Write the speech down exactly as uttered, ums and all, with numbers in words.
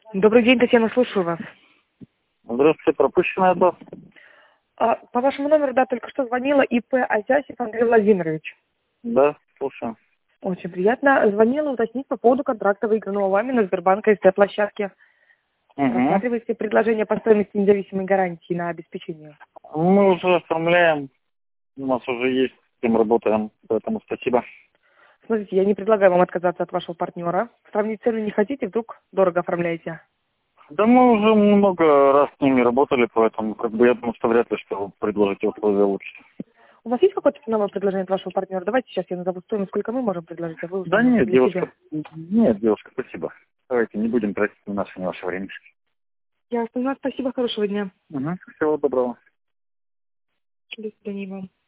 Добрый день, Татьяна, слушаю вас. Здравствуйте, пропущенный от вас. А, по вашему номеру, да, только что звонила ИП Азясев Андрей Владимирович. Да, слушаю. Очень приятно. Звонила уточнить по поводу контракта, выигранного вами на Сбербанк СТ-площадке. Угу. Рассматриваете предложение по стоимости независимой гарантии на обеспечение? Мы уже оформляем, у нас уже есть, с кем работаем, поэтому спасибо. Смотрите, я не предлагаю вам отказаться от вашего партнера. Сравнить цены не хотите, вдруг дорого оформляете? Да мы уже много раз с ними работали, поэтому как бы я думаю, что вряд ли что вы предложите условия лучше. У вас есть какое-то ценовое предложение от вашего партнера? Давайте сейчас я назову стоимость, сколько мы можем предложить, а вы Да узнайте нет, для девушка, себя. нет, девушка, спасибо. Давайте не будем тратить ни наше, ни ваше время. Ясно. Ну, спасибо, хорошего дня. Угу. Всего доброго. До свидания вам.